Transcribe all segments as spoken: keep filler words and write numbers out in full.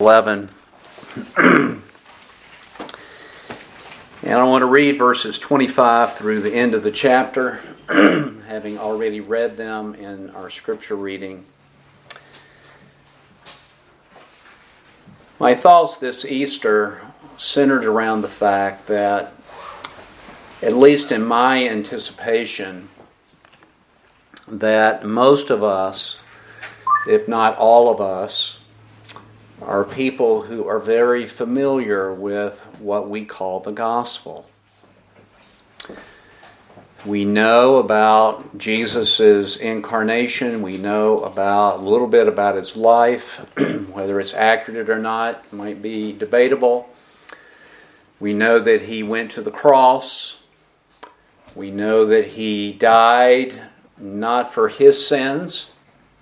eleven. And I want to read verses twenty-five through the end of the chapter, having already read them in our scripture reading. My thoughts this Easter centered around the fact that, at least in my anticipation, that most of us, if not all of us, are people who are very familiar with what we call the gospel. We know about Jesus' incarnation. We know about a little bit about his life. Whether it's accurate or not might be debatable. We know that he went to the cross. We know that he died not for his sins,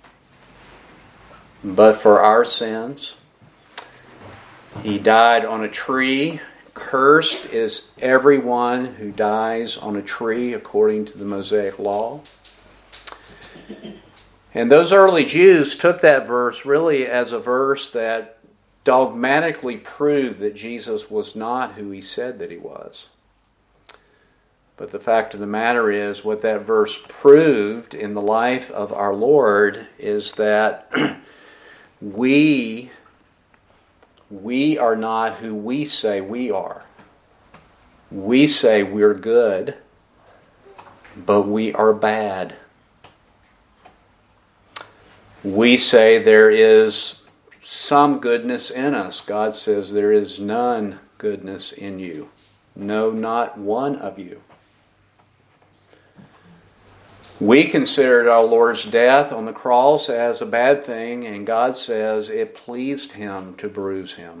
but for our sins. He died on a tree. Cursed is everyone who dies on a tree according to the Mosaic law. And those early Jews took that verse really as a verse that dogmatically proved that Jesus was not who he said that he was. But the fact of the matter is, what that verse proved in the life of our Lord is that we We are not who we say we are. We say we're good, but we are bad. We say there is some goodness in us. God says there is none goodness in you. No, not one of you. We considered our Lord's death on the cross as a bad thing, and God says it pleased him to bruise him.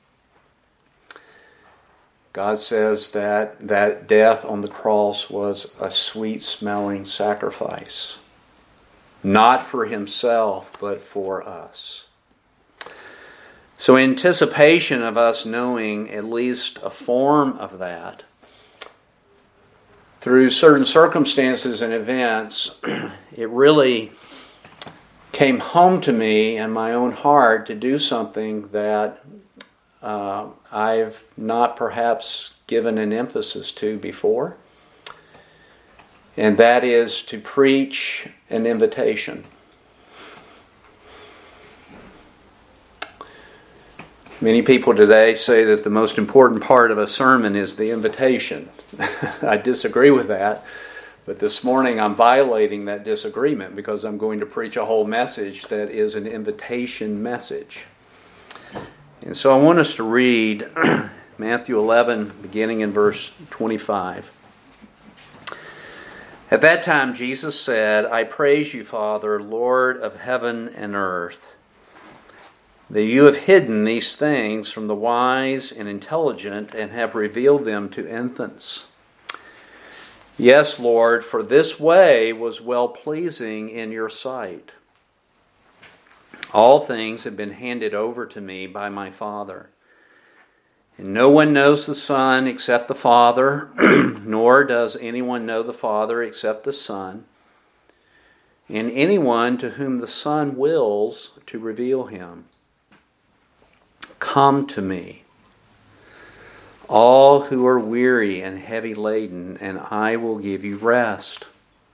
God says that that death on the cross was a sweet-smelling sacrifice, not for himself, but for us. So in anticipation of us knowing at least a form of that, through certain circumstances and events, it really came home to me in my own heart to do something that uh, I've not perhaps given an emphasis to before, and that is to preach an invitation. Many people today say that the most important part of a sermon is the invitation. I disagree with that, but this morning I'm violating that disagreement because I'm going to preach a whole message that is an invitation message. And so I want us to read Matthew eleven, beginning in verse twenty-five. At that time Jesus said, I praise you, Father, Lord of heaven and earth, that you have hidden these things from the wise and intelligent and have revealed them to infants. Yes, Lord, for this way was well-pleasing in your sight. All things have been handed over to me by my Father. And no one knows the Son except the Father, nor does anyone know the Father except the Son, and anyone to whom the Son wills to reveal him. Come to me, all who are weary and heavy laden, and I will give you rest.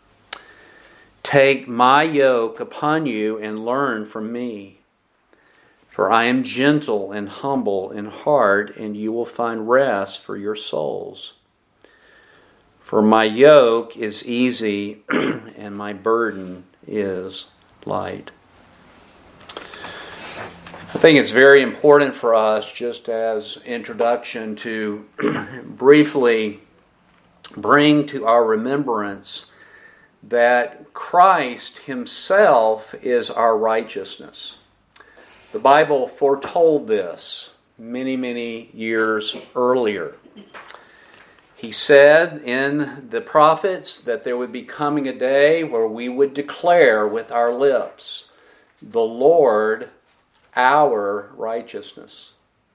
Take my yoke upon you and learn from me, for I am gentle and humble in heart, and you will find rest for your souls. For my yoke is easy and my burden is light. I think it's very important for us, just as introduction, to briefly bring to our remembrance that Christ himself is our righteousness. The Bible foretold this many, many years earlier. He said in the prophets that there would be coming a day where we would declare with our lips, the Lord our righteousness.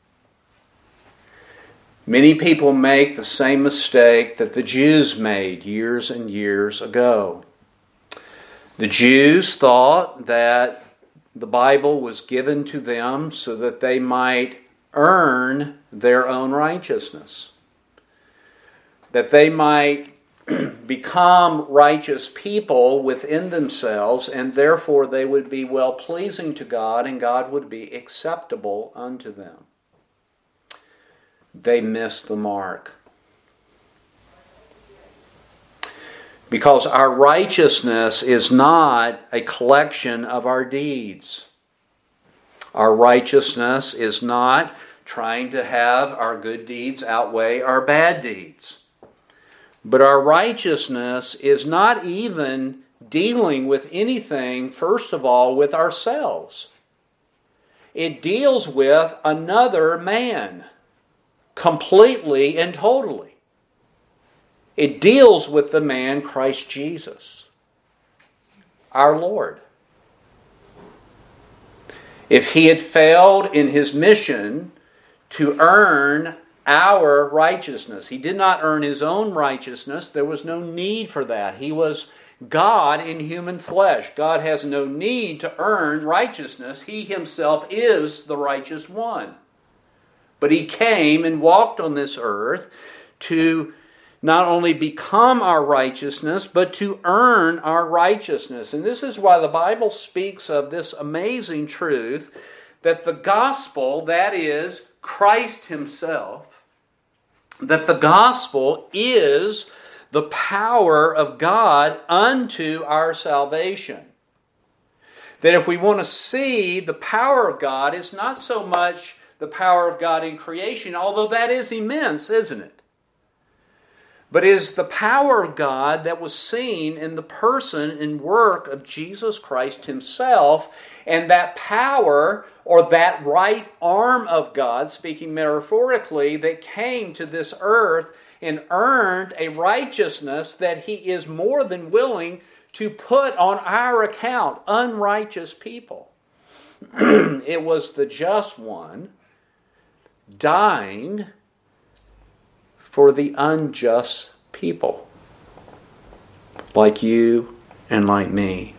Many people make the same mistake that the Jews made years and years ago. The Jews thought that the Bible was given to them so that they might earn their own righteousness, that they might become righteous people within themselves, and therefore they would be well-pleasing to God, and God would be acceptable unto them. They missed the mark. Because our righteousness is not a collection of our deeds. Our righteousness is not trying to have our good deeds outweigh our bad deeds. But our righteousness is not even dealing with anything, first of all, with ourselves. It deals with another man, completely and totally. It deals with the man Christ Jesus, our Lord. If he had failed in his mission to earn our righteousness, he did not earn his own righteousness. There was no need for that. He was God in human flesh. God has no need to earn righteousness. He himself is the righteous one. But he came and walked on this earth to not only become our righteousness, but to earn our righteousness. And this is why the Bible speaks of this amazing truth that the gospel, that is, Christ himself, that the gospel is the power of God unto our salvation. That if we want to see the power of God, it's not so much the power of God in creation, although that is immense, isn't it? But it is the power of God that was seen in the person and work of Jesus Christ himself, and that power, or that right arm of God, speaking metaphorically, that came to this earth and earned a righteousness that he is more than willing to put on our account, unrighteous people. It was the just one dying for the unjust people, like you and like me.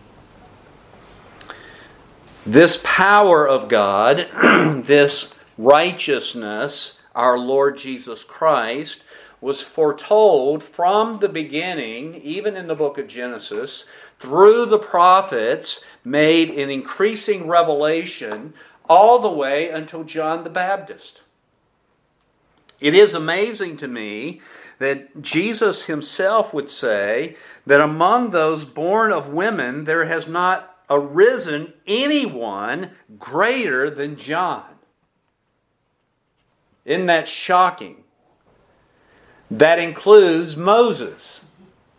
This power of God, this righteousness, our Lord Jesus Christ, was foretold from the beginning, even in the book of Genesis, through the prophets, made in increasing revelation, all the way until John the Baptist. It is amazing to me that Jesus himself would say that among those born of women there has not arisen anyone greater than John. Isn't that shocking? That includes Moses.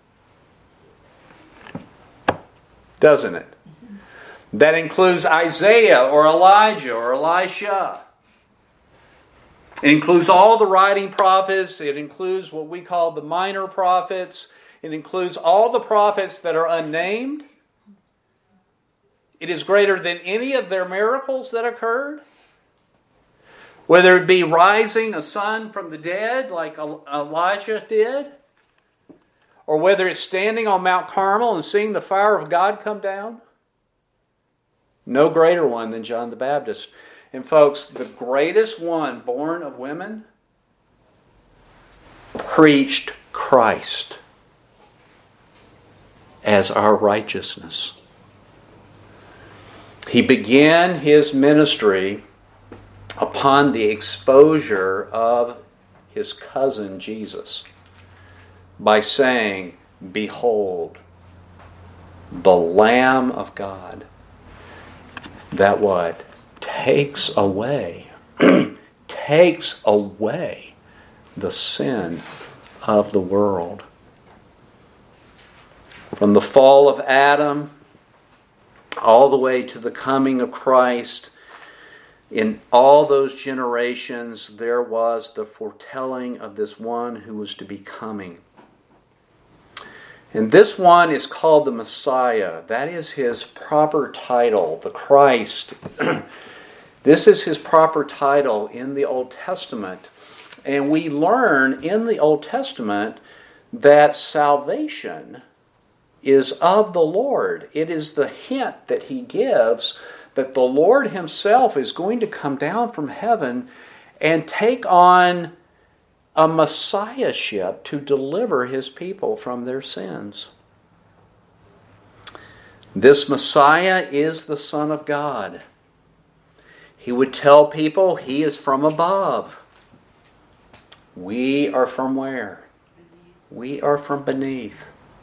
Doesn't it? That includes Isaiah or Elijah or Elisha. It includes all the writing prophets. It includes what we call the minor prophets. It includes all the prophets that are unnamed. It is greater than any of their miracles that occurred. Whether it be rising a son from the dead like Elijah did, or whether it's standing on Mount Carmel and seeing the fire of God come down. No greater one than John the Baptist. And folks, the greatest one born of women preached Christ as our righteousness. He began his ministry upon the exposure of his cousin Jesus by saying, "Behold, the Lamb of God, that what? Takes away, takes away the sin of the world." From the fall of Adam all the way to the coming of Christ, in all those generations there was the foretelling of this one who was to be coming. And this one is called the Messiah. That is his proper title, the Christ. This is his proper title in the Old Testament. And we learn in the Old Testament that salvation is of the Lord. It is the hint that he gives that the Lord himself is going to come down from heaven and take on a messiahship to deliver his people from their sins. This Messiah is the Son of God. He would tell people he is from above. We are from where? We are from beneath.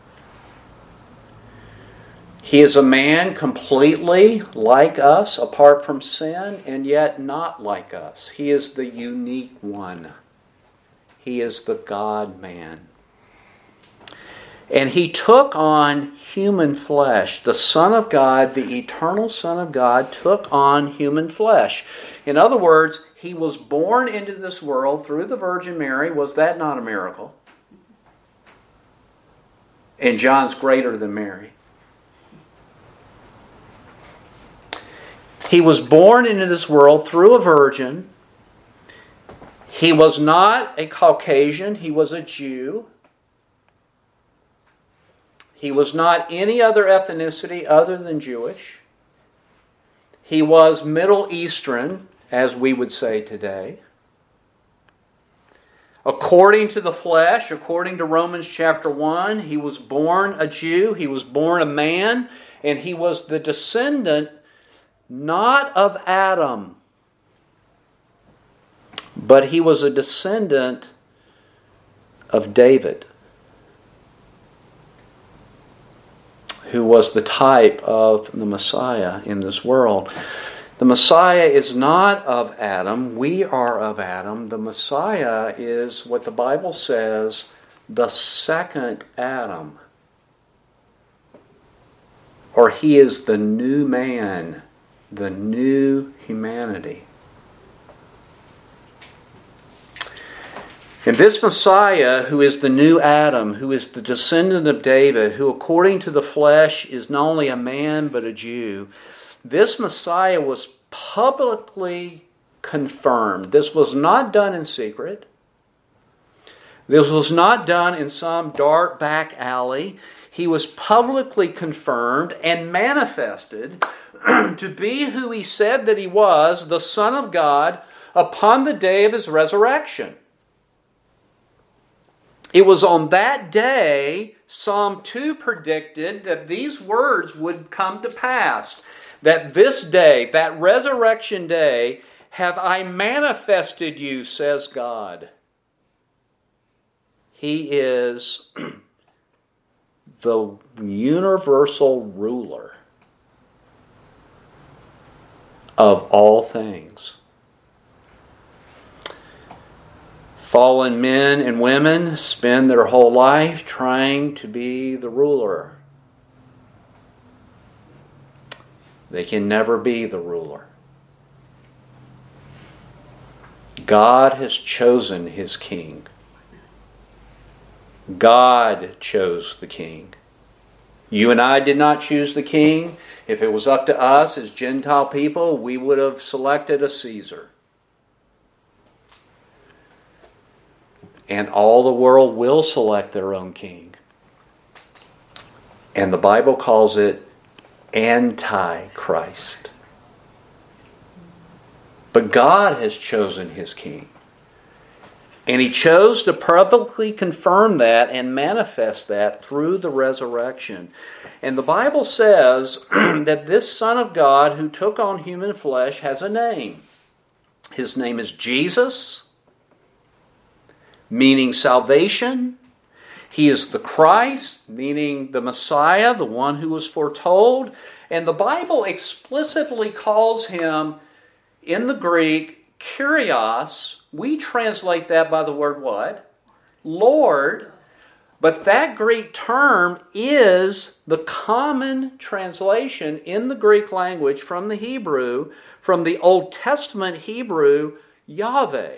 He is a man completely like us, apart from sin, and yet not like us. He is the unique one. He is the God-man. And he took on human flesh. The Son of God, the eternal Son of God, took on human flesh. In other words, he was born into this world through the Virgin Mary. Was that not a miracle? And John's greater than Mary. He was born into this world through a virgin. He was not a Caucasian. He was a Jew. He was not any other ethnicity other than Jewish. He was Middle Eastern, as we would say today. According to the flesh, according to Romans chapter one, he was born a Jew. He was born a man. And he was the descendant not of Adam, but he was a descendant of David, who was the type of the Messiah in this world. The Messiah is not of Adam. We are of Adam. The Messiah is what the Bible says, the second Adam. Or he is the new man, the new humanity. And this Messiah, who is the new Adam, who is the descendant of David, who according to the flesh is not only a man but a Jew, this Messiah was publicly confirmed. This was not done in secret. This was not done in some dark back alley. He was publicly confirmed and manifested to be who he said that he was, the Son of God, upon the day of his resurrection. It was on that day, Psalm two predicted that these words would come to pass. That this day, that resurrection day, have I manifested you, says God. He is the universal ruler of all things. Fallen men and women spend their whole life trying to be the ruler. They can never be the ruler. God has chosen his king. God chose the king. You and I did not choose the king. If it was up to us as Gentile people, we would have selected a Caesar. And all the world will select their own king. And the Bible calls it Antichrist. But God has chosen his king. And he chose to publicly confirm that and manifest that through the resurrection. And the Bible says that this Son of God who took on human flesh has a name. His name is Jesus, meaning salvation. He is the Christ, meaning the Messiah, the one who was foretold. And the Bible explicitly calls him, in the Greek, Kyrios. We translate that by the word what? Lord. But that Greek term is the common translation in the Greek language from the Hebrew, from the Old Testament Hebrew, Yahweh.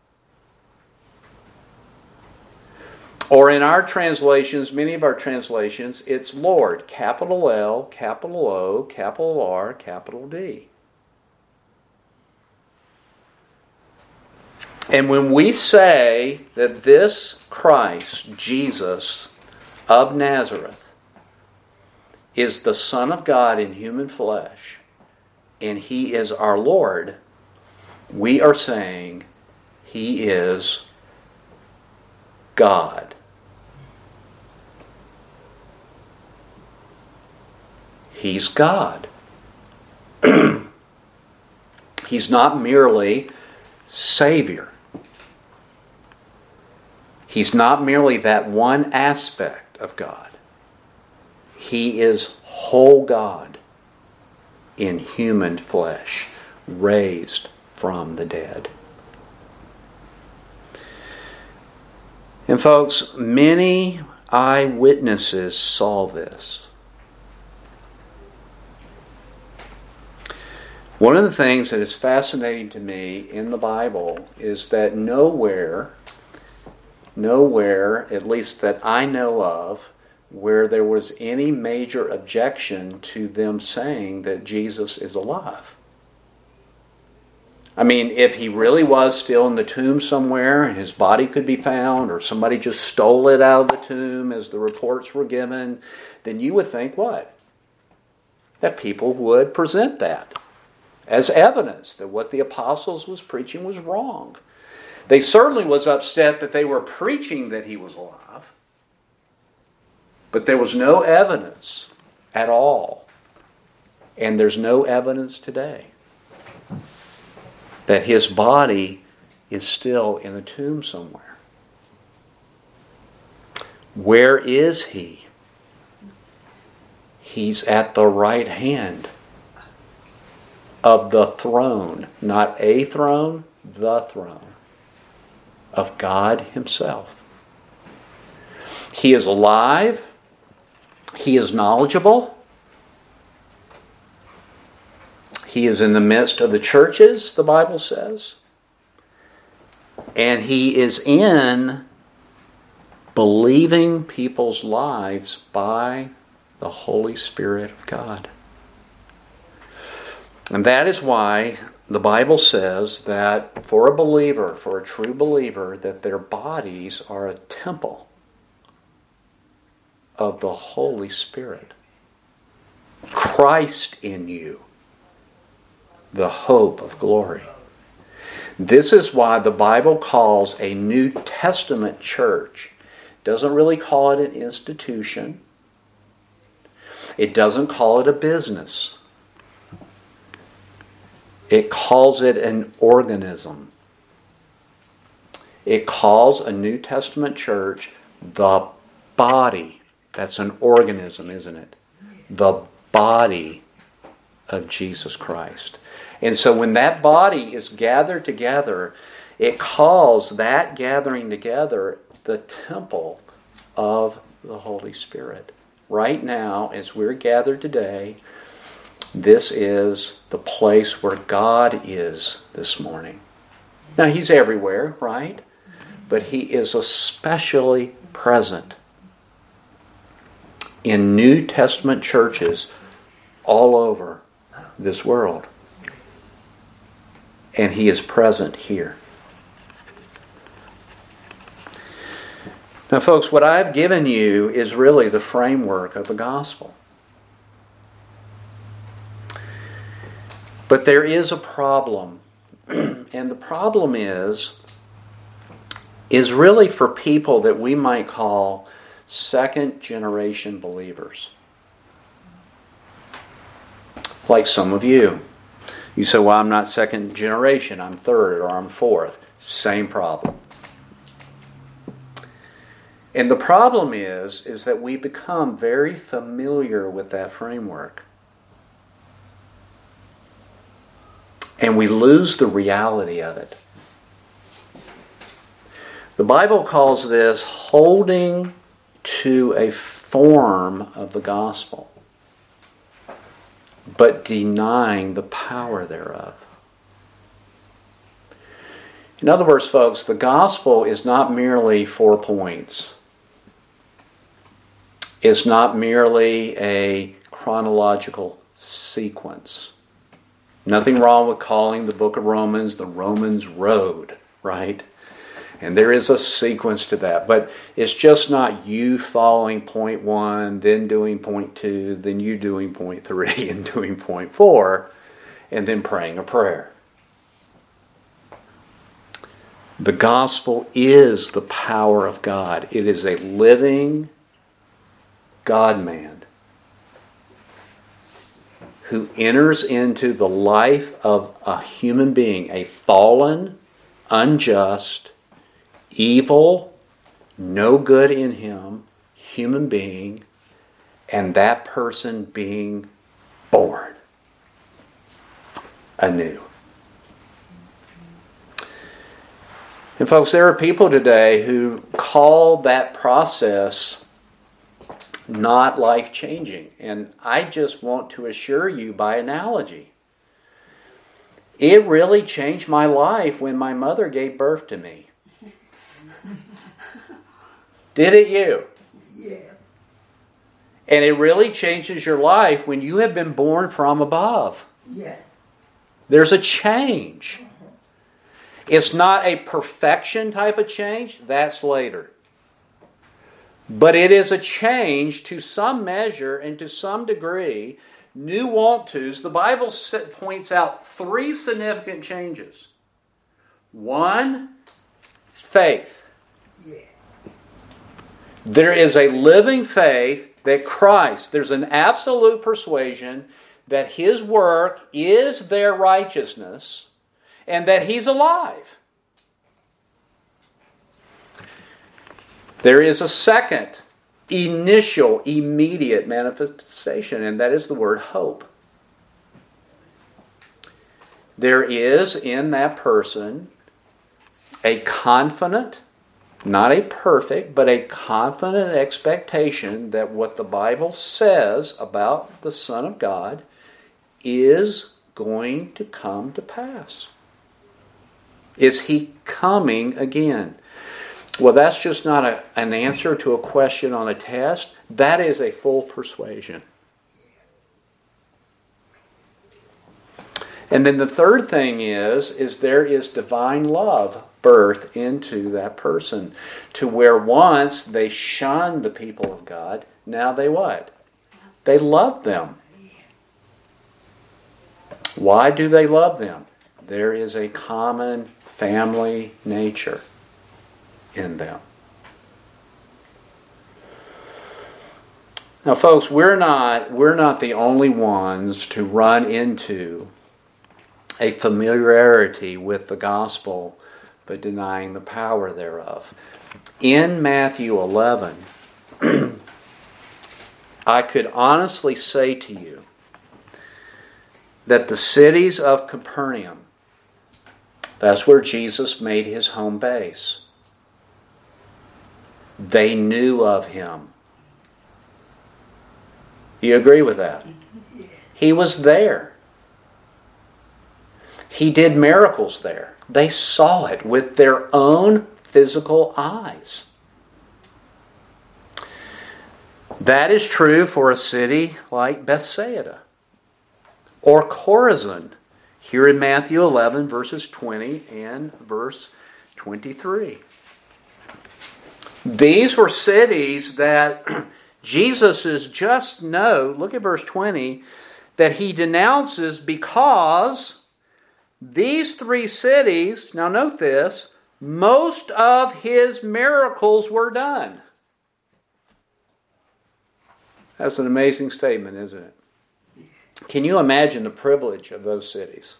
Or in our translations, many of our translations, it's Lord, capital L, capital O, capital R, capital D. And when we say that this Christ, Jesus of Nazareth, is the Son of God in human flesh, and He is our Lord, we are saying He is God. He's God. He's not merely Savior. He's not merely that one aspect of God. He is whole God in human flesh, raised from the dead. And folks, many eyewitnesses saw this. One of the things that is fascinating to me in the Bible is that nowhere, nowhere, at least that I know of, where there was any major objection to them saying that Jesus is alive. I mean, if He really was still in the tomb somewhere and His body could be found, or somebody just stole it out of the tomb as the reports were given, then you would think what? That people would present that as evidence that what the apostles was preaching was wrong. They certainly was upset that they were preaching that He was alive, but there was no evidence at all. And there's no evidence today that His body is still in a tomb somewhere. Where is He? He's at the right hand of the throne, not a throne, the throne of God Himself. He is alive. He is knowledgeable. He is in the midst of the churches, the Bible says. And He is in believing people's lives by the Holy Spirit of God. And that is why the Bible says that for a believer, for a true believer, that their bodies are a temple of the Holy Spirit. Christ in you, the hope of glory. This is why the Bible calls a New Testament church. It doesn't really call it an institution. It doesn't call it a business. It calls it an organism. It calls a New Testament church the body. That's an organism, isn't it? The body of Jesus Christ. And so when that body is gathered together, it calls that gathering together the temple of the Holy Spirit. Right now, as we're gathered today, this is the place where God is this morning. Now, He's everywhere, right? But He is especially present in New Testament churches all over this world. And He is present here. Now, folks, what I've given you is really the framework of the gospel. But there is a problem. And the problem is, is really for people that we might call second generation believers. Like some of you. You say, well, I'm not second generation, I'm third or I'm fourth. Same problem. And the problem is, is that we become very familiar with that framework. And we lose the reality of it. The Bible calls this holding to a form of the gospel, but denying the power thereof. In other words, folks, the gospel is not merely four points. It's not merely a chronological sequence. Nothing wrong with calling the book of Romans the Romans Road, right? And there is a sequence to that. But it's just not you following point one, then doing point two, then you doing point three, and doing point four. and then praying a prayer. The gospel is the power of God. It is a living God-man who enters into the life of a human being, a fallen, unjust, evil, no good in him human being, and that person being born anew. And folks, there are people today who call that process not life-changing. And I just want to assure you by analogy. It really changed my life when my mother gave birth to me. Did it you? Yeah. And it really changes your life when you have been born from above. Yeah. There's a change. It's not a perfection type of change. That's later. But it is a change to some measure and to some degree. New want tos. The Bible points out three significant changes. One, faith. Yeah. There is a living faith that Christ, there's an absolute persuasion that His work is their righteousness and that He's alive. There is a second, initial, immediate manifestation, and that is the word hope. There is in that person a confident, not a perfect, but a confident expectation that what the Bible says about the Son of God is going to come to pass. Is He coming again? Well, that's just not a, an answer to a question on a test. That is a full persuasion. And then the third thing is, is there is divine love birthed into that person to where once they shunned the people of God, now they what? They love them. Why do they love them? There is a common family nature in them. Now, folks, we're not we're not the only ones to run into a familiarity with the gospel but denying the power thereof. In Matthew eleven, I could honestly say to you that the cities of Capernaum, that's where Jesus made His home base, they knew of Him. You agree with that? He was there. He did miracles there. They saw it with their own physical eyes. That is true for a city like Bethsaida or Chorazin, here in Matthew eleven, verses twenty and verse twenty-three. These were cities that Jesus is just know, look at verse twenty, that He denounces because these three cities, now note this, most of His miracles were done. That's an amazing statement, isn't it? Can you imagine the privilege of those cities?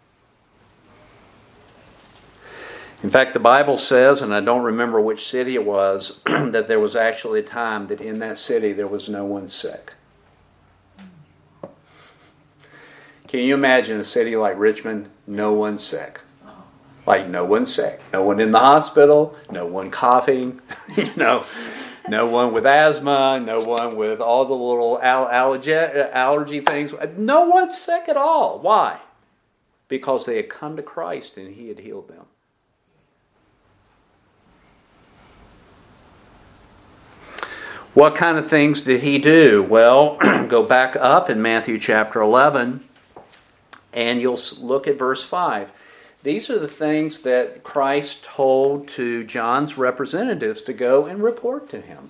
In fact, the Bible says, and I don't remember which city it was, that there was actually a time that in that city there was no one sick. Can you imagine a city like Richmond, no one sick? Like no one sick. No one in the hospital, no one coughing, you know, no one with asthma, no one with all the little al- allergy, allergy things. No one sick at all. Why? Because they had come to Christ and He had healed them. What kind of things did He do? Well, go back up in Matthew chapter eleven, and you'll look at verse five. These are the things that Christ told to John's representatives to go and report to Him.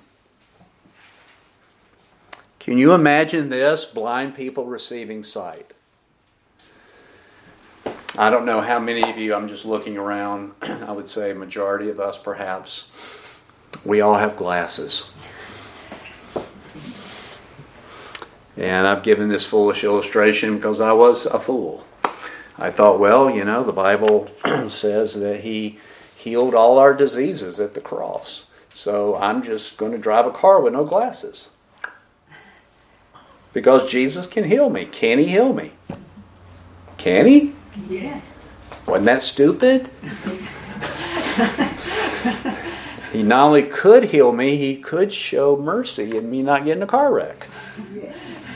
Can you imagine this? Blind people receiving sight. I don't know how many of you, I'm just looking around, I would say a majority of us perhaps, we all have glasses. And I've given this foolish illustration because I was a fool. I thought, well, you know, the Bible says that He healed all our diseases at the cross. So I'm just going to drive a car with no glasses. Because Jesus can heal me. Can He heal me? Can He? Yeah. Wasn't that stupid? He not only could heal me, He could show mercy in me not getting a car wreck. Yeah.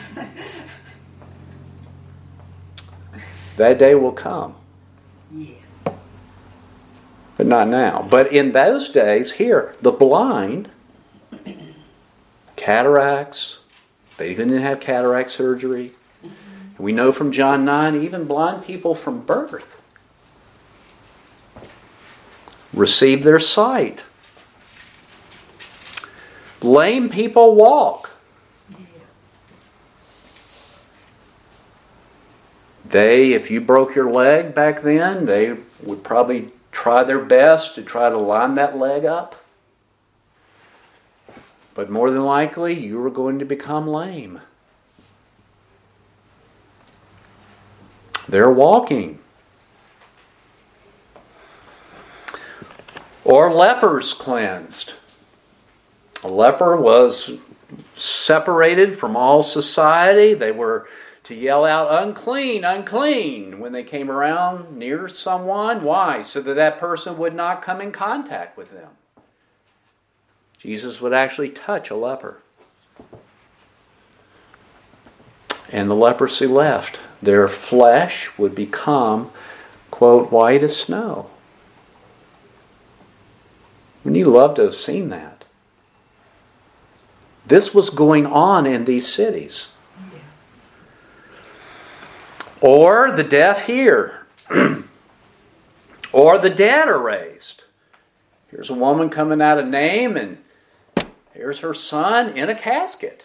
That day will come. Yeah. But not now. But in those days, here, the blind, cataracts, they didn't have cataract surgery. We know from John nine, even blind people from birth receive their sight. Lame people walk. They, if you broke your leg back then, they would probably try their best to try to line that leg up. But more than likely, you were going to become lame. They're walking. Or lepers cleansed. A leper was separated from all society. They were to yell out, unclean, unclean, when they came around near someone. Why? So that that person would not come in contact with them. Jesus would actually touch a leper. And the leprosy left. Their flesh would become, quote, white as snow. Wouldn't you love to have seen that? This was going on in these cities. Or the deaf hear. Or the dead are raised. Here's a woman coming out of Nain, and here's her son in a casket,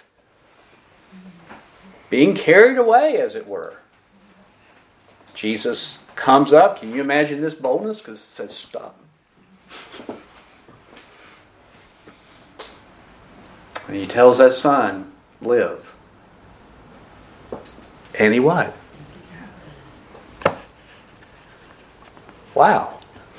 being carried away, as it were. Jesus comes up. Can you imagine this boldness? Because it says stop. And He tells that son, live. And he what? Wow.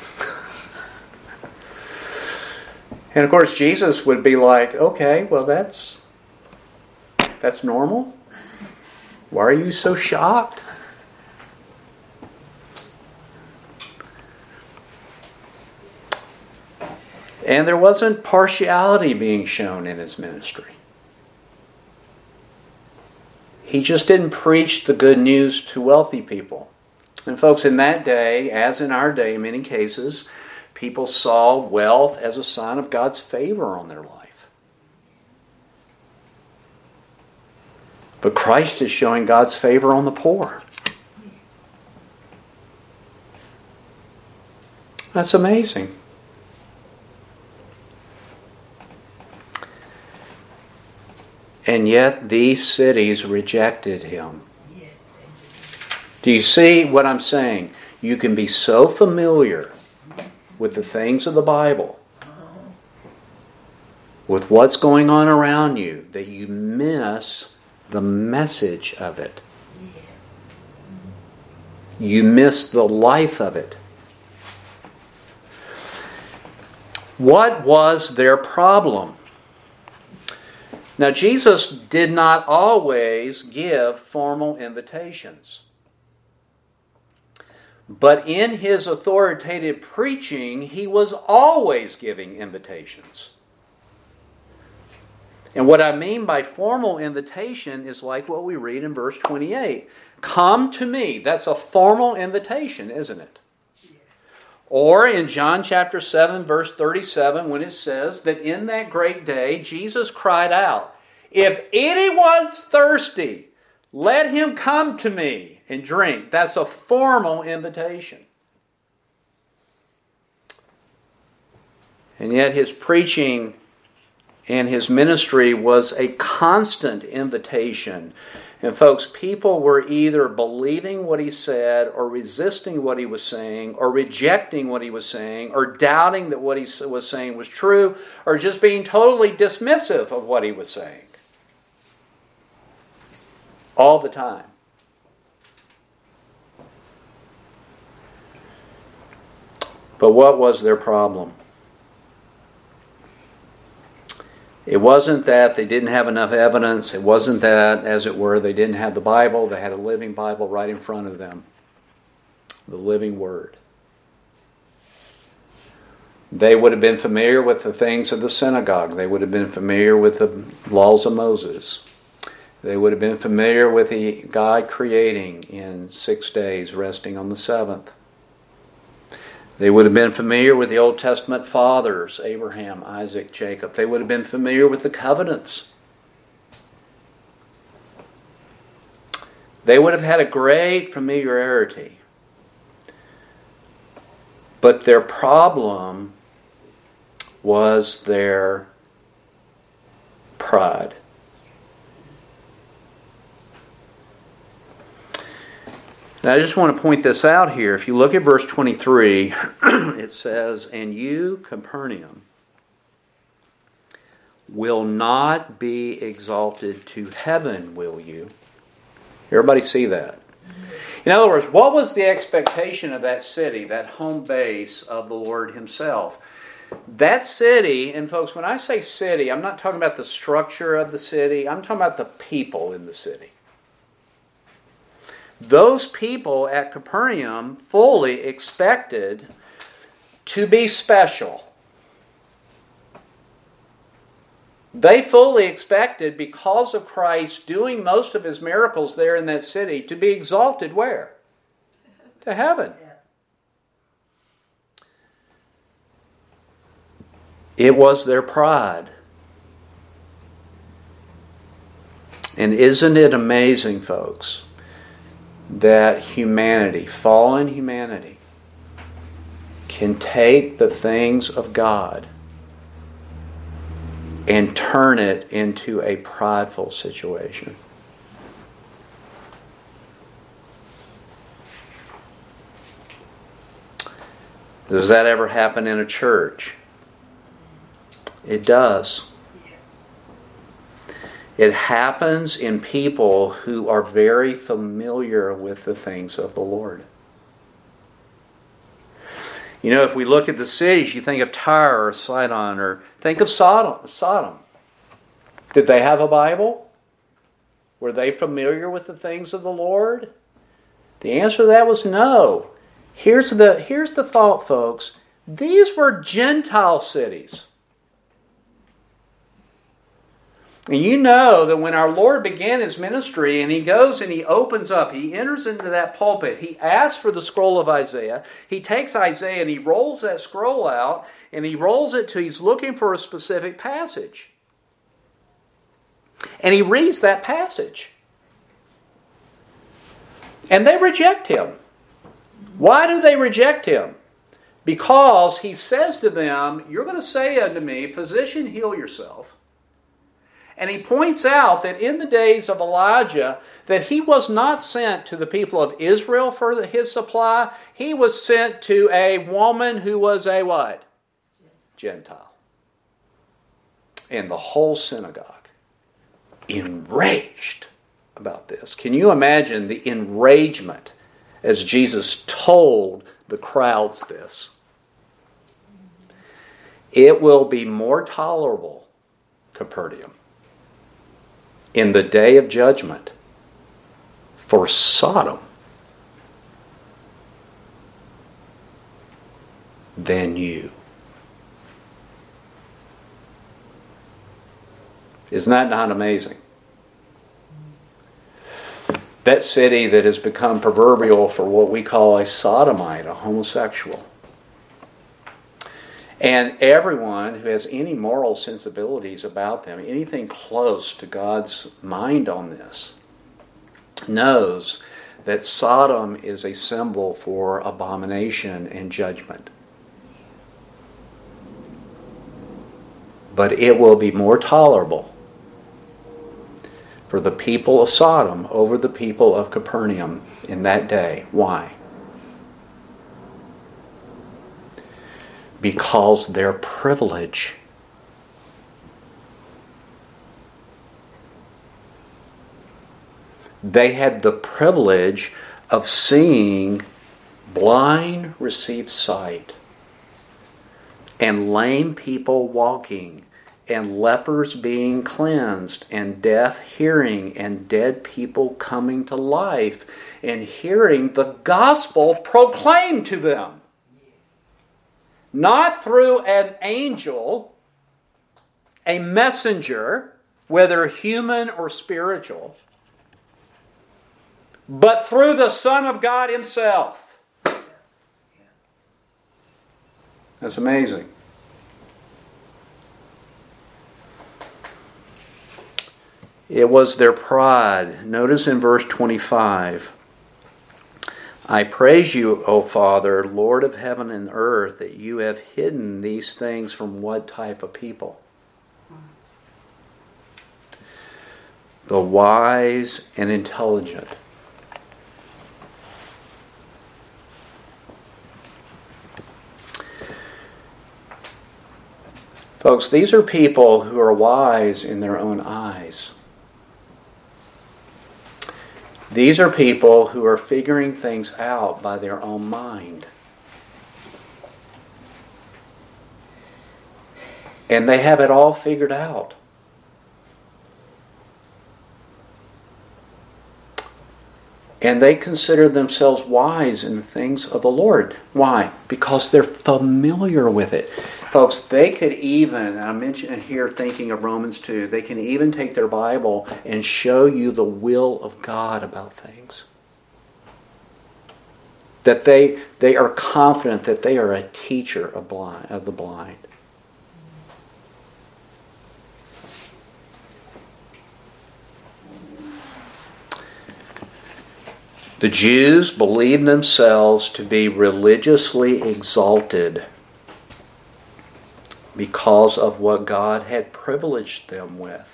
And of course Jesus would be like, okay, well that's that's normal. Why are you so shocked? And there wasn't partiality being shown in His ministry. He just didn't preach the good news to wealthy people. And folks, in that day, as in our day in many cases, people saw wealth as a sign of God's favor on their life. But Christ is showing God's favor on the poor. That's amazing. And yet these cities rejected Him. Do you see what I'm saying? You can be so familiar with the things of the Bible, with what's going on around you, that you miss the message of it. You miss the life of it. What was their problem? Now, Jesus did not always give formal invitations. But in His authoritative preaching, He was always giving invitations. And what I mean by formal invitation is like what we read in verse twenty-eight. Come to me. That's a formal invitation, isn't it? Or in John chapter seven, verse thirty-seven, when it says that in that great day, Jesus cried out, if anyone's thirsty, let him come to me and drink. That's a formal invitation. And yet His preaching And his ministry was a constant invitation. And folks, people were either believing what he said, or resisting what he was saying, or rejecting what he was saying, or doubting that what he was saying was true, or just being totally dismissive of what he was saying. All the time. But what was their problem? It wasn't that they didn't have enough evidence. It wasn't that, as it were, they didn't have the Bible. They had a living Bible right in front of them. The living Word. They would have been familiar with the things of the synagogue. They would have been familiar with the laws of Moses. They would have been familiar with the God creating in six days, resting on the seventh. They would have been familiar with the Old Testament fathers, Abraham, Isaac, Jacob. They would have been familiar with the covenants. They would have had a great familiarity. But their problem was their pride. Now, I just want to point this out here. If you look at verse twenty-three, it says, "And you, Capernaum, will not be exalted to heaven, will you?" Everybody see that? In other words, what was the expectation of that city, that home base of the Lord Himself? That city, and folks, when I say city, I'm not talking about the structure of the city. I'm talking about the people in the city. Those people at Capernaum fully expected to be special. They fully expected, because of Christ doing most of His miracles there in that city, to be exalted where? To heaven. It was their pride. And isn't it amazing, folks, that humanity, fallen humanity, can take the things of God and turn it into a prideful situation? Does that ever happen in a church? It does. It happens in people who are very familiar with the things of the Lord. You know, if we look at the cities, you think of Tyre or Sidon, or think of Sodom. Sodom. Did they have a Bible? Were they familiar with the things of the Lord? The answer to that was no. Here's the, here's the thought, folks. These were Gentile cities. And you know that when our Lord began His ministry and He goes and He opens up, He enters into that pulpit, He asks for the scroll of Isaiah, He takes Isaiah and He rolls that scroll out, and He rolls it to, He's looking for a specific passage. And He reads that passage. And they reject Him. Why do they reject Him? Because He says to them, "You're going to say unto me, Physician, heal yourself." And He points out that in the days of Elijah, that he was not sent to the people of Israel for his supply. He was sent to a woman who was a what? Gentile. And the whole synagogue enraged about this. Can you imagine the enragement as Jesus told the crowds this? It will be more tolerable, Capernaum, in the day of judgment for Sodom than you. Isn't that not amazing? That city that has become proverbial for what we call a sodomite, a homosexual. And everyone who has any moral sensibilities about them, anything close to God's mind on this, knows that Sodom is a symbol for abomination and judgment. But it will be more tolerable for the people of Sodom over the people of Capernaum in that day. Why? Because their privilege. They had the privilege of seeing blind receive sight, and lame people walking, and lepers being cleansed, and deaf hearing, and dead people coming to life, and hearing the gospel proclaimed to them. Not through an angel, a messenger, whether human or spiritual, but through the Son of God Himself. That's amazing. It was their pride. Notice in verse twenty-five, I praise you, O Father, Lord of heaven and earth, that you have hidden these things from what type of people? The wise and intelligent. Folks, these are people who are wise in their own eyes. These are people who are figuring things out by their own mind. And they have it all figured out. And they consider themselves wise in the things of the Lord. Why? Because they're familiar with it. Folks, they could even, and I mentioned here thinking of Romans two, they can even take their Bible and show you the will of God about things. That they they are confident that they are a teacher of blind of the blind. The Jews believed themselves to be religiously exalted because of what God had privileged them with.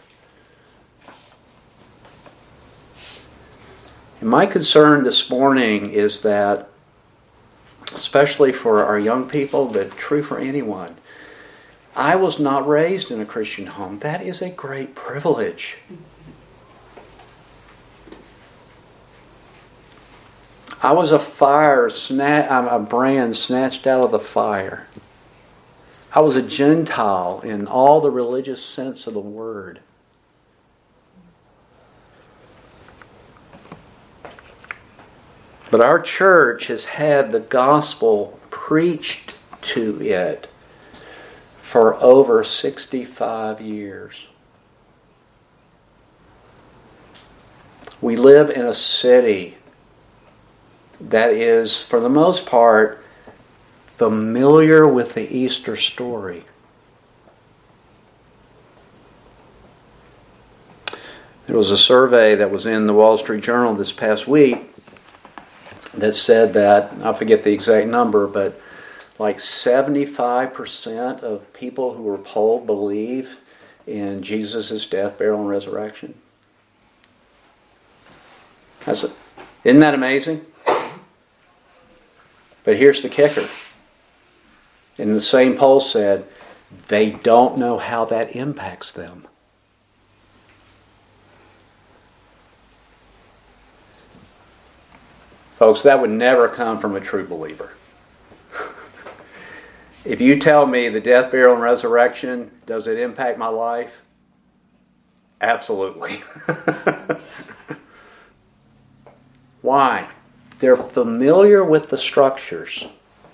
And my concern this morning is that, especially for our young people, but true for anyone, I was not raised in a Christian home. That is a great privilege. I was a fire, sna- a brand snatched out of the fire. I was a Gentile in all the religious sense of the word. But our church has had the gospel preached to it for over sixty-five years. We live in a city that is, for the most part, familiar with the Easter story. There was a survey that was in the Wall Street Journal this past week that said that, I forget the exact number, but like seventy-five percent of people who were polled believe in Jesus' death, burial, and resurrection. That's a, isn't that amazing? But here's the kicker. And the same poll said, they don't know how that impacts them. Folks, that would never come from a true believer. If you tell me the death, burial, and resurrection, does it impact my life? Absolutely. Why? They're familiar with the structures,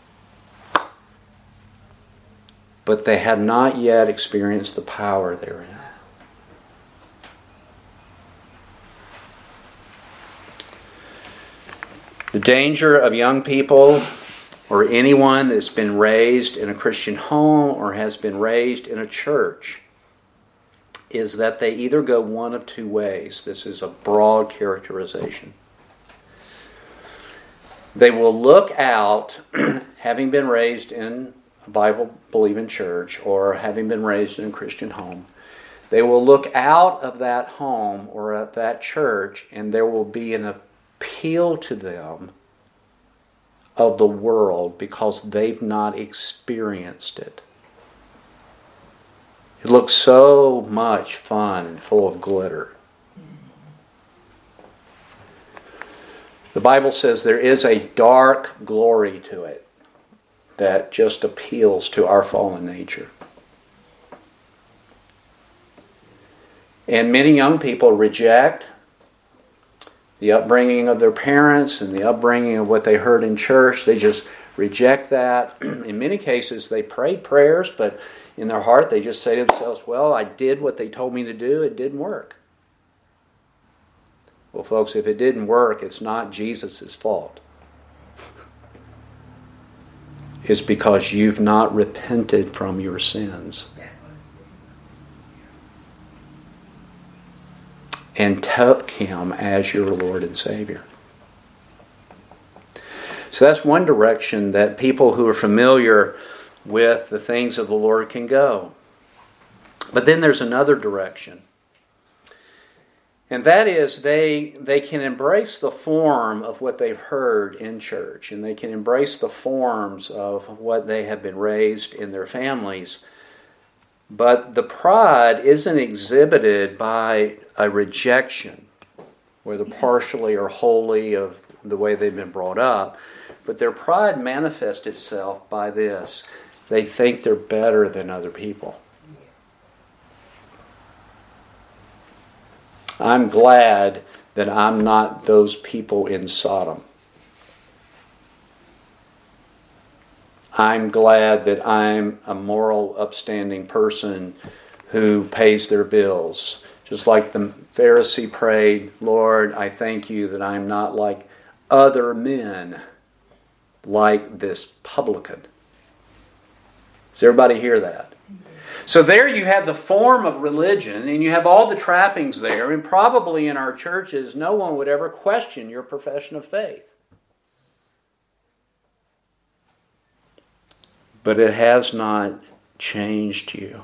but they have not yet experienced the power therein. The danger of young people or anyone that's been raised in a Christian home or has been raised in a church is that they either go one of two ways. This is a broad characterization. They will look out, having been raised in a Bible-believing church or having been raised in a Christian home, they will look out of that home or at that church, and there will be an appeal to them of the world because they've not experienced it. It looks so much fun and full of glitter. The Bible says there is a dark glory to it that just appeals to our fallen nature. And many young people reject the upbringing of their parents and the upbringing of what they heard in church. They just reject that. In many cases, they pray prayers, but in their heart, they just say to themselves, well, I did what they told me to do. It didn't work. Well, folks, if it didn't work, it's not Jesus' fault. It's because you've not repented from your sins and took Him as your Lord and Savior. So that's one direction that people who are familiar with the things of the Lord can go. But then there's another direction. And that is they they can embrace the form of what they've heard in church, and they can embrace the forms of what they have been raised in their families. But the pride isn't exhibited by a rejection, whether partially or wholly of the way they've been brought up. But their pride manifests itself by this. They think they're better than other people. I'm glad that I'm not those people in Sodom. I'm glad that I'm a moral, upstanding person who pays their bills. Just like the Pharisee prayed, Lord, I thank you that I'm not like other men, like this publican. Does everybody hear that? So there you have the form of religion, and you have all the trappings there, and probably in our churches, no one would ever question your profession of faith. But it has not changed you.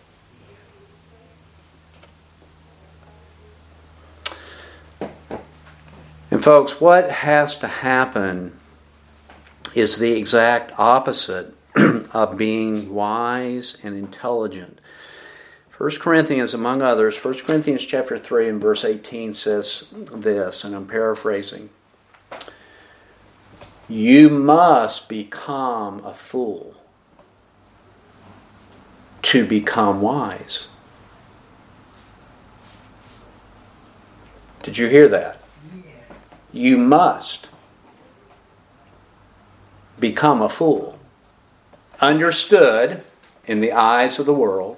And folks, what has to happen is the exact opposite of being wise and intelligent. First Corinthians, among others, First Corinthians chapter three and verse eighteen says this, and I'm paraphrasing. You must become a fool to become wise. Did you hear that? You must become a fool. Understood in the eyes of the world,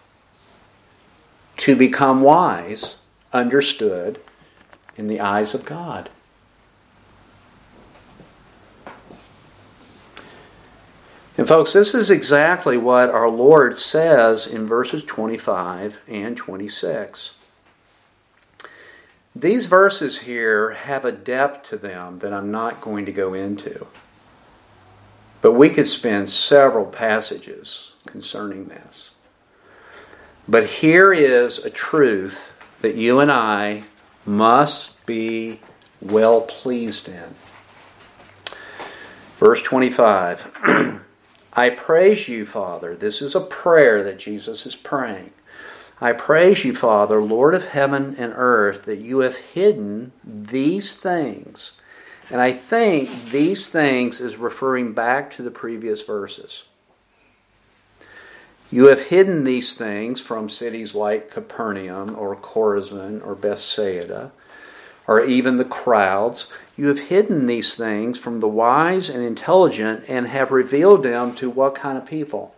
to become wise, understood in the eyes of God. And folks, this is exactly what our Lord says in verses twenty-five and twenty-six. These verses here have a depth to them that I'm not going to go into. But we could spend several passages concerning this. But here is a truth that you and I must be well pleased in. Verse twenty-five. I praise you, Father. This is a prayer that Jesus is praying. I praise you, Father, Lord of heaven and earth, that you have hidden these things. And I think these things is referring back to the previous verses. You have hidden these things from cities like Capernaum or Chorazin or Bethsaida, or even the crowds. You have hidden these things from the wise and intelligent and have revealed them to what kind of people?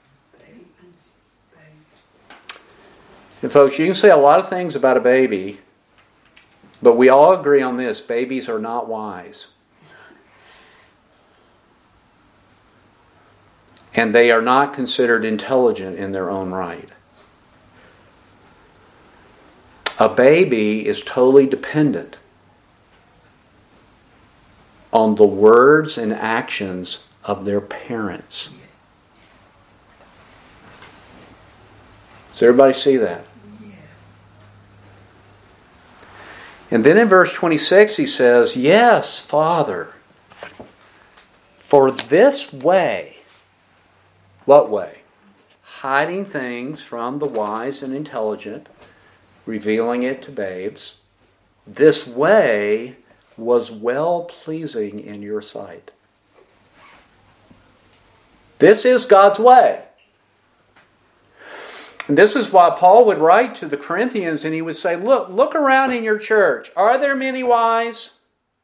And folks, you can say a lot of things about a baby, but we all agree on this: babies are not wise. And they are not considered intelligent in their own right. A baby is totally dependent on the words and actions of their parents. Does everybody see that? And then in verse twenty-six he says, yes, Father, for this way, what way? Hiding things from the wise and intelligent, revealing it to babes. This way was well-pleasing in your sight. This is God's way. And this is why Paul would write to the Corinthians and he would say, look, look around in your church. Are there many wise?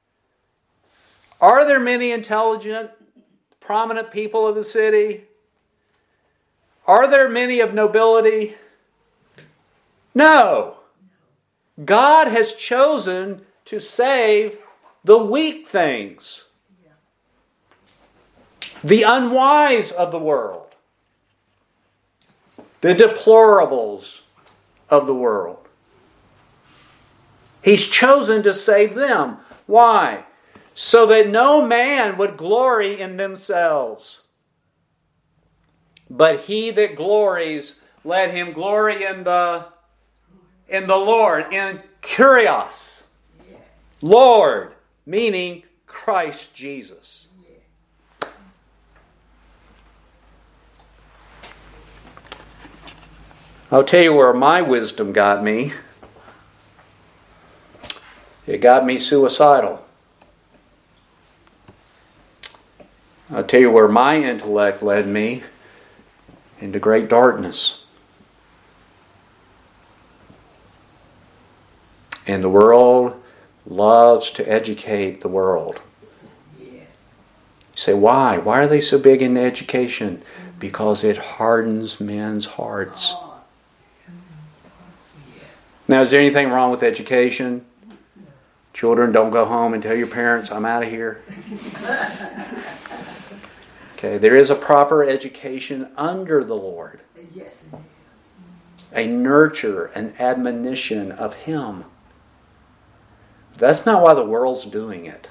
Are there many intelligent, prominent people of the city? Are there many of nobility? No. God has chosen to save the weak things, the unwise of the world, the deplorables of the world. He's chosen to save them. Why? So that no man would glory in themselves. But he that glories, let him glory in the, in the Lord, in Kyrios. Lord, meaning Christ Jesus. I'll tell you where my wisdom got me. It got me suicidal. I'll tell you where my intellect led me, into great darkness. And the world loves to educate the world. You say, why? Why are they so big into education? Because it hardens men's hearts. Now, is there anything wrong with education? Children, don't go home and tell your parents, I'm out of here. Okay, there is a proper education under the Lord. A nurture, an admonition of Him. That's not why the world's doing it.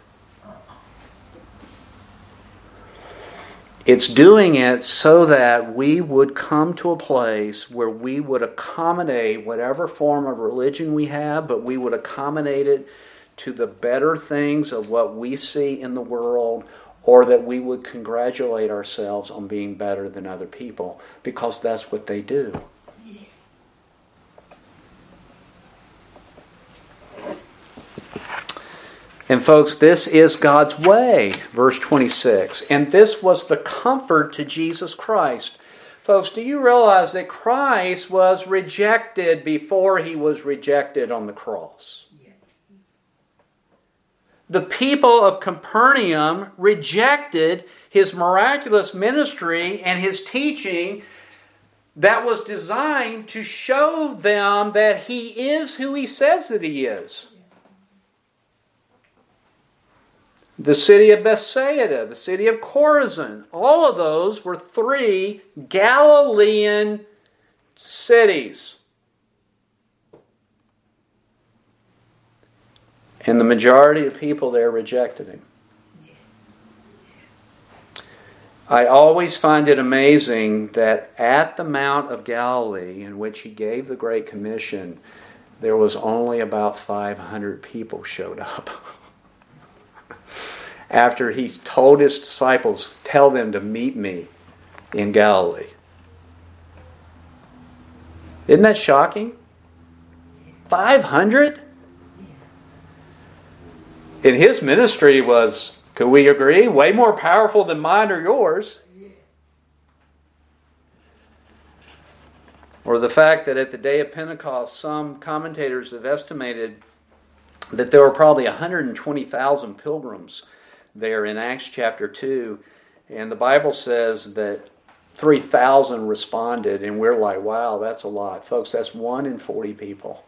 It's doing it so that we would come to a place where we would accommodate whatever form of religion we have, but we would accommodate it to the better things of what we see in the world, or that we would congratulate ourselves on being better than other people, because that's what they do. And folks, this is God's way, verse twenty-six. And this was the comfort to Jesus Christ. Folks, do you realize that Christ was rejected before He was rejected on the cross? Yeah. The people of Capernaum rejected His miraculous ministry and His teaching that was designed to show them that He is who He says that He is. The city of Bethsaida, the city of Chorazin, all of those were three Galilean cities. And the majority of people there rejected Him. I always find it amazing that at the Mount of Galilee, in which He gave the Great Commission, there was only about five hundred people showed up. After He told His disciples, tell them to meet me in Galilee. Isn't that shocking? five hundred? And His ministry was, could we agree, way more powerful than mine or yours. Or the fact that at the day of Pentecost, some commentators have estimated that there were probably one hundred twenty thousand pilgrims there in Acts chapter two, and the Bible says that three thousand responded, and we're like, wow, that's a lot. Folks, that's one in forty people.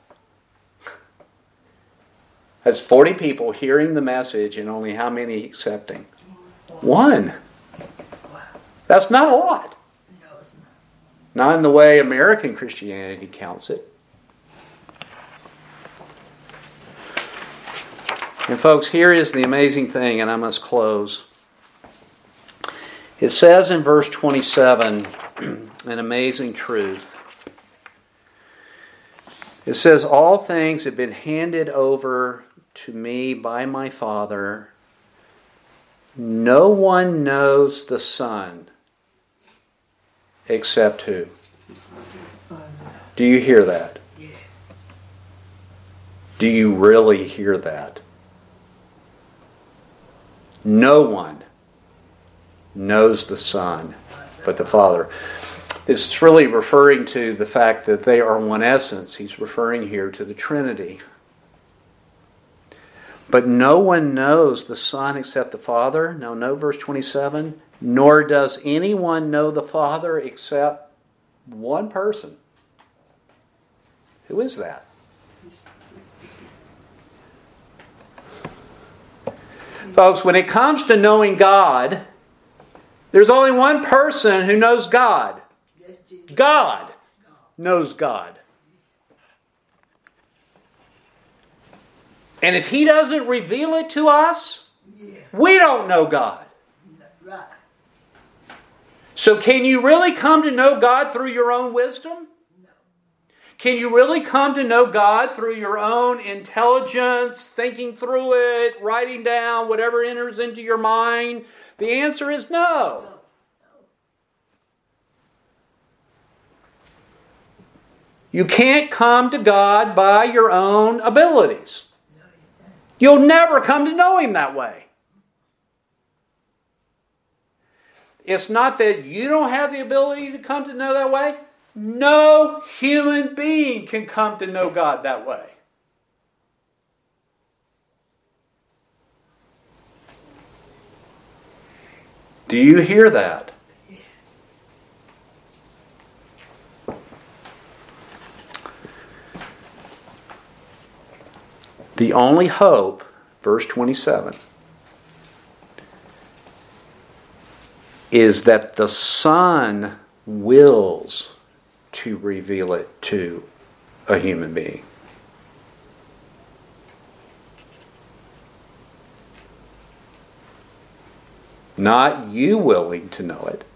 That's forty people hearing the message and only how many accepting? One. That's not a lot. Not in the way American Christianity counts it. And folks, here is the amazing thing, and I must close. It says in verse twenty-seven, an amazing truth. It says, all things have been handed over to me by my Father. No one knows the Son except who? Do you hear that? Yeah. Do you really hear that? No one knows the Son but the Father. It's really referring to the fact that they are one essence. He's referring here to the Trinity. But no one knows the Son except the Father. Now note verse twenty-seven. Nor does anyone know the Father except one person. Who is that? Folks, when it comes to knowing God, there's only one person who knows God. God knows God. And if He doesn't reveal it to us, we don't know God. So can you really come to know God through your own wisdom? Can you really come to know God through your own intelligence, thinking through it, writing down whatever enters into your mind? The answer is no. You can't come to God by your own abilities. You'll never come to know Him that way. It's not that you don't have the ability to come to know that way. No human being can come to know God that way. Do you hear that? The only hope, verse twenty-seven, is that the Son wills to reveal it to a human being. Not you willing to know it.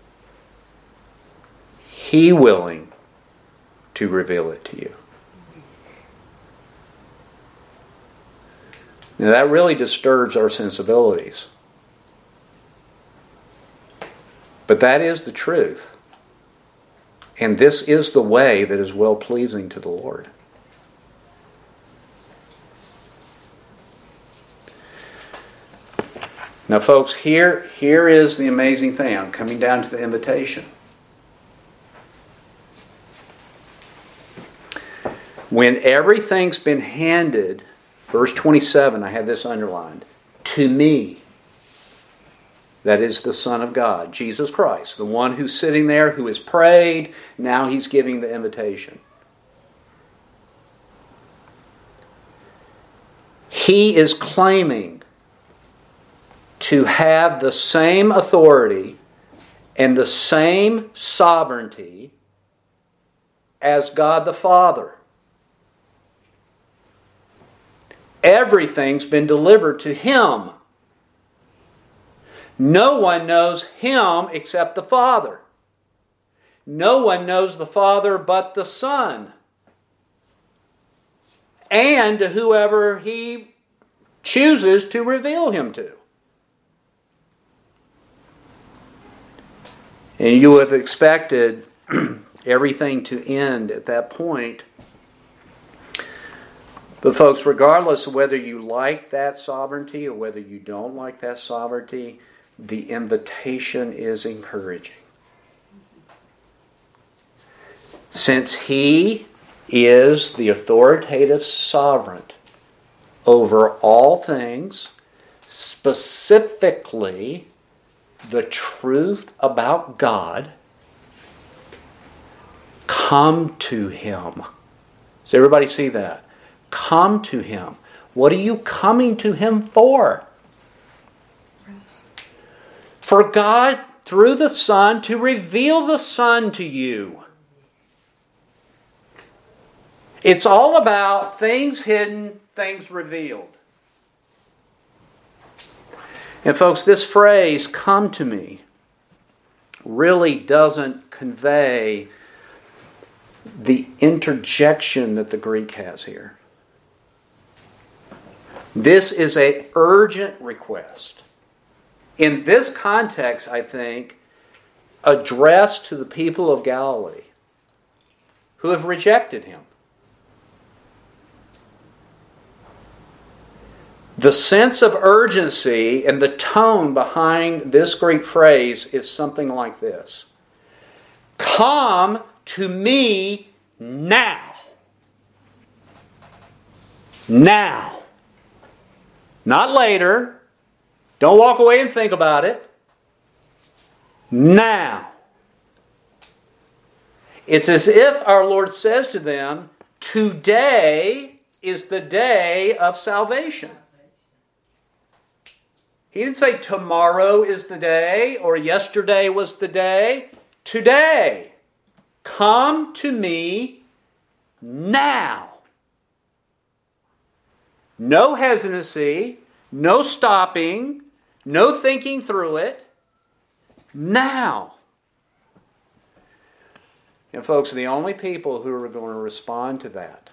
He willing to reveal it to you. Now that really disturbs our sensibilities. But that is the truth. And this is the way that is well-pleasing to the Lord. Now folks, here, here is the amazing thing. I'm coming down to the invitation. When everything's been handed, verse twenty-seven, I have this underlined, to me, that is the Son of God, Jesus Christ, the one who's sitting there, who has prayed, now He's giving the invitation. He is claiming to have the same authority and the same sovereignty as God the Father. Everything's been delivered to Him. No one knows Him except the Father. No one knows the Father but the Son. And to whoever He chooses to reveal Him to. And you would have expected everything to end at that point. But folks, regardless of whether you like that sovereignty or whether you don't like that sovereignty, the invitation is encouraging. Since He is the authoritative sovereign over all things, specifically the truth about God, come to Him. Does everybody see that? Come to Him. What are you coming to Him for? For God, through the Son, to reveal the Son to you. It's all about things hidden, things revealed. And folks, this phrase, come to me, really doesn't convey the interjection that the Greek has here. This is an urgent request. In this context, I think, addressed to the people of Galilee who have rejected him. The sense of urgency and the tone behind this Greek phrase is something like this. Come to me now. Now. Not later. Don't walk away and think about it. Now. It's as if our Lord says to them, today is the day of salvation. He didn't say tomorrow is the day or yesterday was the day. Today. Come to me now. No hesitancy, no stopping, no thinking through it. Now. And folks, the only people who are going to respond to that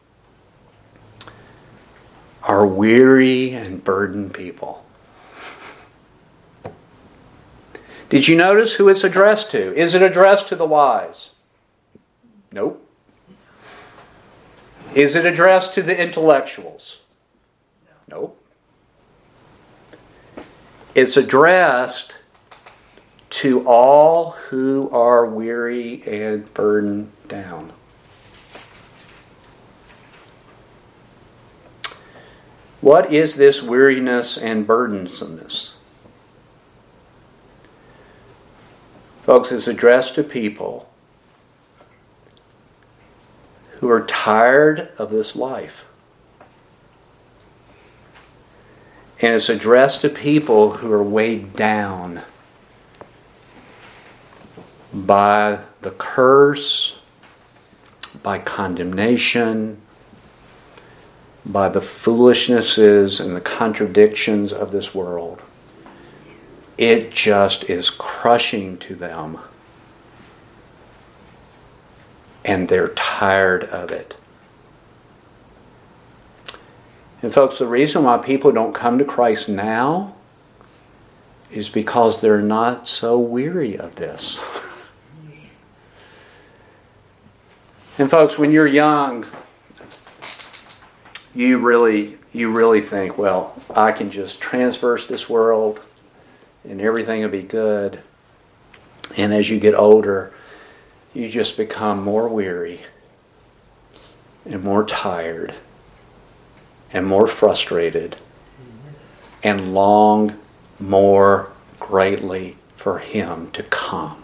are weary and burdened people. Did you notice who it's addressed to? Is it addressed to the wise? Nope. Is it addressed to the intellectuals? Nope. It's addressed to all who are weary and burdened down. What is this weariness and burdensomeness? Folks, it's addressed to people who are tired of this life. And it's addressed to people who are weighed down by the curse, by condemnation, by the foolishnesses and the contradictions of this world. It just is crushing to them. And they're tired of it. And folks, the reason why people don't come to Christ now is because they're not so weary of this. And folks, when you're young, you really, you really think, well, I can just transverse this world and everything will be good. And as you get older, you just become more weary and more tired and more frustrated and long more greatly for Him to come.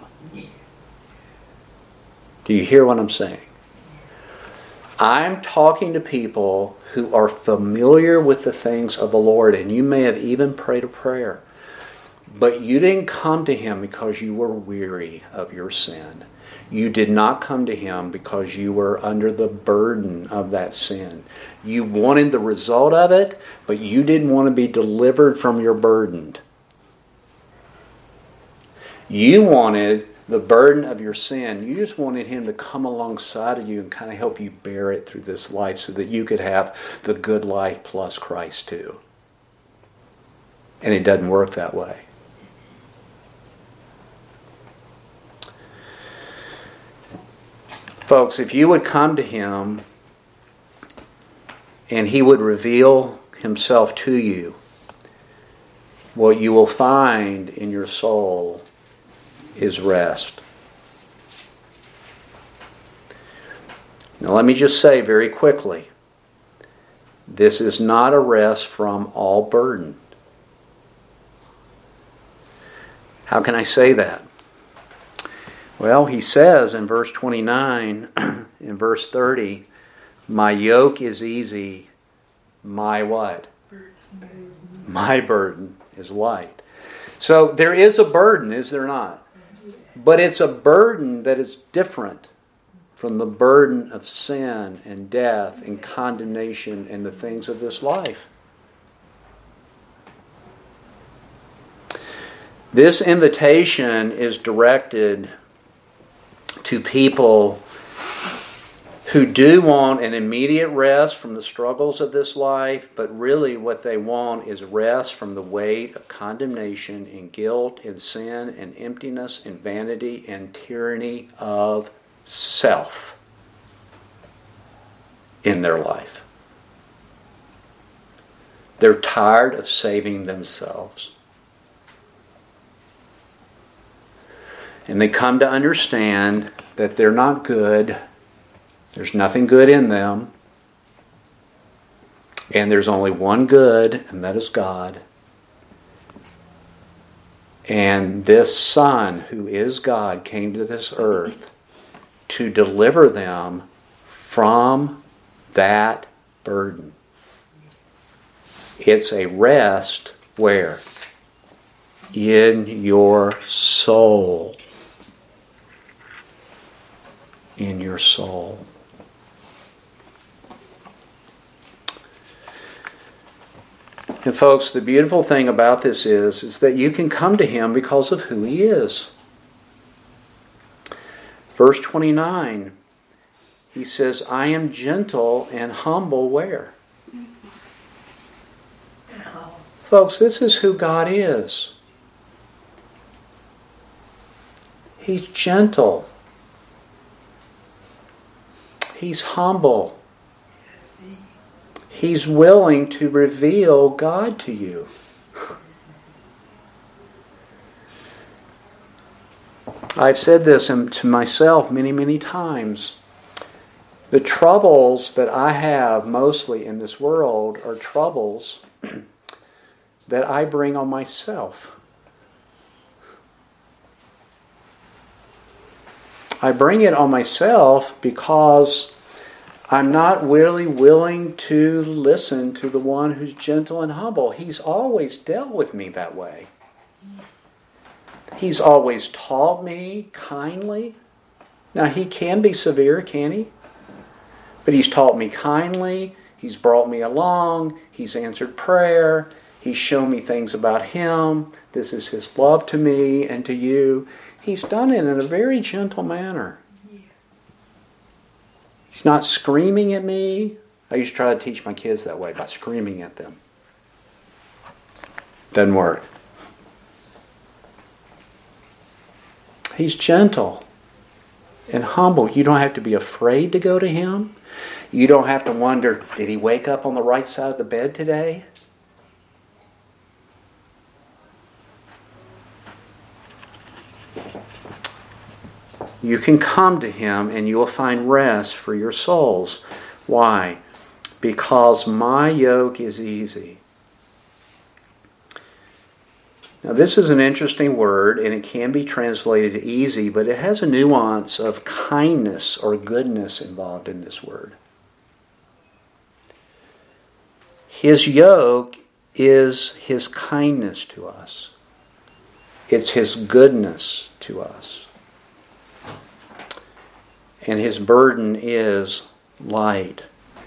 Do you hear what I'm saying? I'm talking to people who are familiar with the things of the Lord, and you may have even prayed a prayer. But you didn't come to Him because you were weary of your sin. You did not come to Him because you were under the burden of that sin. You wanted the result of it, but you didn't want to be delivered from your burden. You wanted the burden of your sin. You just wanted Him to come alongside of you and kind of help you bear it through this life so that you could have the good life plus Christ too. And it doesn't work that way. Folks, if you would come to Him and He would reveal Himself to you, what you will find in your soul is rest. Now let me just say very quickly, this is not a rest from all burden. How can I say that? Well, He says in verse twenty-nine, in verse thirty, my yoke is easy, my what? My burden is light. So there is a burden, is there not? But it's a burden that is different from the burden of sin and death and condemnation and the things of this life. This invitation is directed to people who do want an immediate rest from the struggles of this life, but really what they want is rest from the weight of condemnation and guilt and sin and emptiness and vanity and tyranny of self in their life. They're tired of saving themselves. And they come to understand that they're not good. There's nothing good in them. And there's only one good, and that is God. And this Son, who is God, came to this earth to deliver them from that burden. It's a rest where? In your soul. In your soul. And folks, the beautiful thing about this is, is that you can come to Him because of who He is. Verse twenty-nine, He says, I am gentle and humble where? Folks, this is who God is. He's gentle. He's humble. He's willing to reveal God to you. I've said this to myself many, many times. The troubles that I have mostly in this world are troubles that I bring on myself. I bring it on myself because I'm not really willing to listen to the one who's gentle and humble. He's always dealt with me that way. He's always taught me kindly. Now, He can be severe, can He? But He's taught me kindly. He's brought me along. He's answered prayer. He's shown me things about Him. This is His love to me and to you. He's done it in a very gentle manner. He's not screaming at me. I used to try to teach my kids that way, by screaming at them. Doesn't work. He's gentle and humble. You don't have to be afraid to go to Him. You don't have to wonder, did He wake up on the right side of the bed today? You can come to Him and you will find rest for your souls. Why? Because my yoke is easy. Now, this is an interesting word, and it can be translated easy, but it has a nuance of kindness or goodness involved in this word. His yoke is His kindness to us. It's His goodness to us. And His burden is light.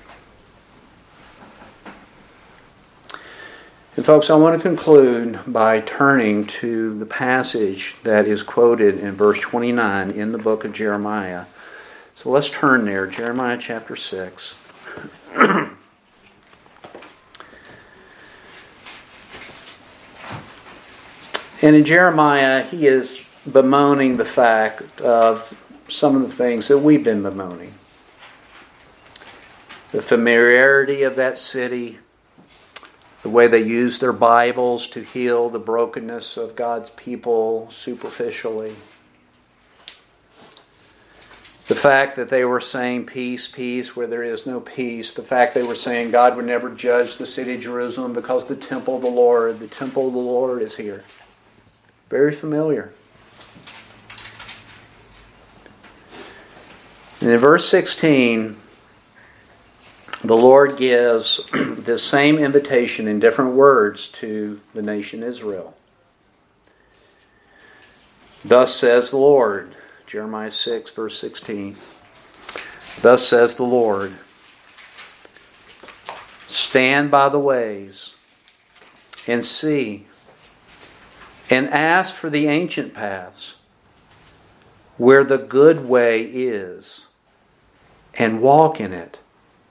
And folks, I want to conclude by turning to the passage that is quoted in verse twenty-nine in the book of Jeremiah. So let's turn there, Jeremiah chapter six. And in Jeremiah, he is bemoaning the fact of some of the things that we've been bemoaning. The familiarity of that city, the way they use their Bibles to heal the brokenness of God's people superficially. The fact that they were saying peace, peace, where there is no peace. The fact they were saying God would never judge the city of Jerusalem because the temple of the Lord, the temple of the Lord is here. Very familiar. And in verse sixteen, the Lord gives this same invitation in different words to the nation Israel. Thus says the Lord, Jeremiah six, verse sixteen. Thus says the Lord, stand by the ways and see, and ask for the ancient paths, where the good way is, and walk in it.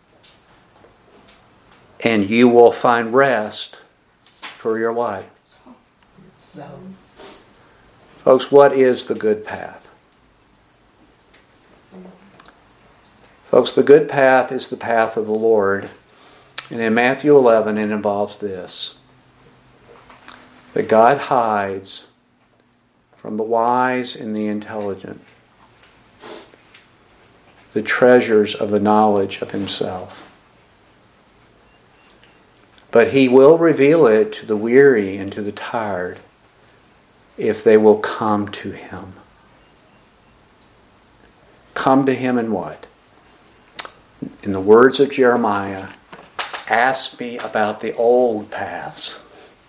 And you will find rest for your life. Folks, what is the good path? Folks, the good path is the path of the Lord. And in Matthew eleven, it involves this: that God hides from the wise and the intelligent the treasures of the knowledge of Himself. But He will reveal it to the weary and to the tired if they will come to Him. Come to Him in what? In the words of Jeremiah, ask me about the old paths.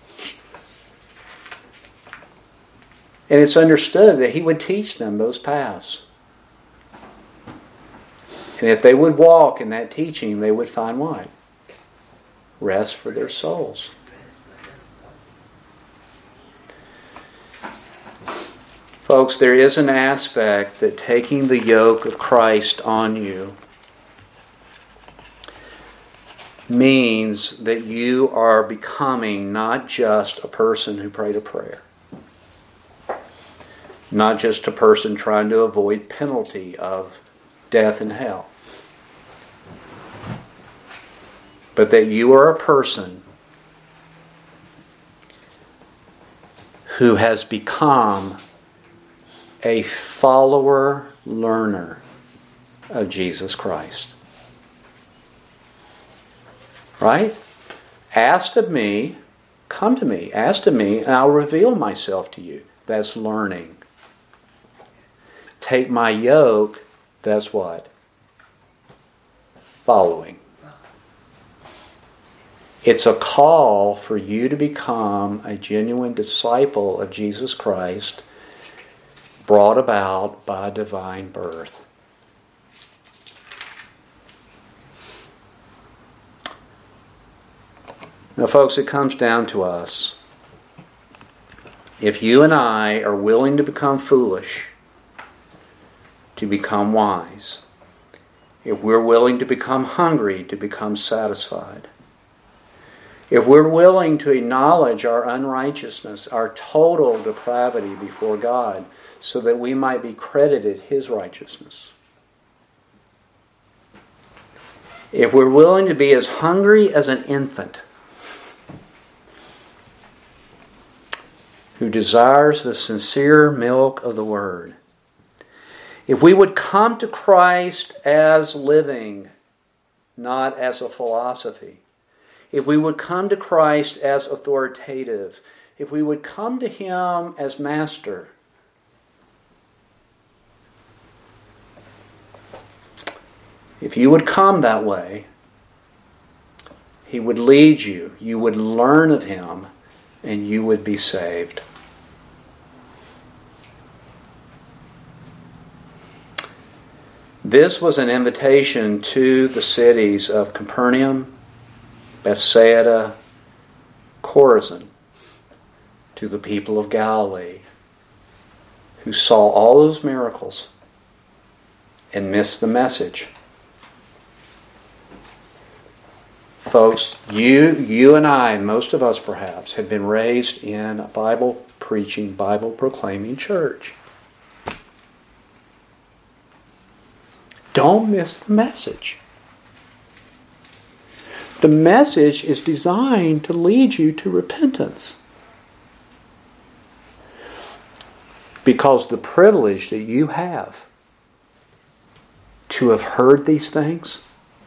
And it's understood that He would teach them those paths. And if they would walk in that teaching, they would find what? Rest for their souls. Folks, there is an aspect that taking the yoke of Christ on you means that you are becoming not just a person who prayed a prayer, not just a person trying to avoid penalty of death and hell, but that you are a person who has become a follower, learner of Jesus Christ. Right? Ask of me, come to me, ask of me, and I'll reveal myself to you. That's learning. Take my yoke, that's what? Following. It's a call for you to become a genuine disciple of Jesus Christ, brought about by divine birth. Now, folks, it comes down to us. If you and I are willing to become foolish, to become wise, if we're willing to become hungry, to become satisfied, if we're willing to acknowledge our unrighteousness, our total depravity before God, so that we might be credited His righteousness, if we're willing to be as hungry as an infant who desires the sincere milk of the Word, if we would come to Christ as living, not as a philosophy, if we would come to Christ as authoritative, if we would come to Him as Master, if you would come that way, He would lead you, you would learn of Him, and you would be saved. This was an invitation to the cities of Capernaum, Bethsaida, Chorazin, to the people of Galilee who saw all those miracles and missed the message. Folks, you, you and I, most of us perhaps, have been raised in a Bible-preaching, Bible-proclaiming church. Don't miss the message. The message is designed to lead you to repentance. Because the privilege that you have to have heard these things,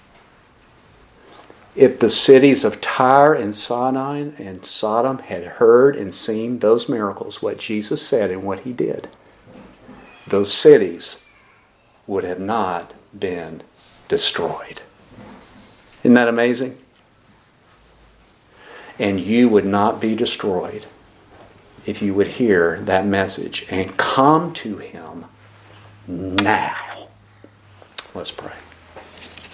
if the cities of Tyre and Sidon and Sodom had heard and seen those miracles, what Jesus said and what He did, those cities would have not been destroyed. Isn't that amazing? And you would not be destroyed if you would hear that message and come to Him now. Let's pray.